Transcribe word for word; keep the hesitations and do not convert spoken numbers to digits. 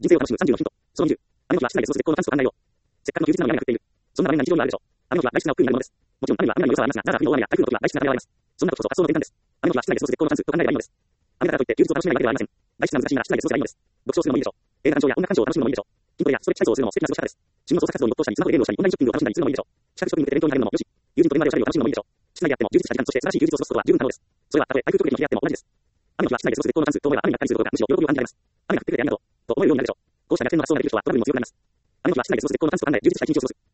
人生を楽しむさんじゅうのヒント。そのにじゅう。雨の日は室内で過ごす絶好のチャンスと考えよう。せっかくの休日なのに雨が降っている。そんな場面が日常にはあるでしょう。雨の日は外出が億劫になるものです。もちろん雨には雨の良さはありますが、ザーザー降りの大雨や台風の時は外出がためらわれます。そんなことこそ発想の転換です。雨の日は室内で過ごす絶好のチャンスと考えればいいのです。雨だからといって休日を楽しめないわけではありません。外出が難しいなら室内で過ごせばいいのです。読書をするのもいいでしょう。映画鑑賞や音楽鑑賞を楽しむのもいいでしょう。筋トレやストレッチ体操をするのも素敵な過ごし方です。旬の創作活動に没頭したり、スマホでゲームをしたり、オンラインショッピングを楽しんだりするのもいいでしょう。資格取得に向けて勉強に励むのもよし、友人と電話でおしゃべりを楽しむのもいいでしょう。室内であっても充実した時間、そして素晴らしい休日を過ごすことは十分可能です。それはたとえ台風特別の日であっても同じです。雨の日は室内で過ごす絶好のチャンスと思えば雨が来たりすることがむしろ喜びを感じられます。雨が降ってくれてありがとうと思えるようになるでしょう。こうした逆転の発想ができる人はトラブルにも強くなります。雨の日は室内で過ごす絶好のチャンスと考え充実した一日を過ごす。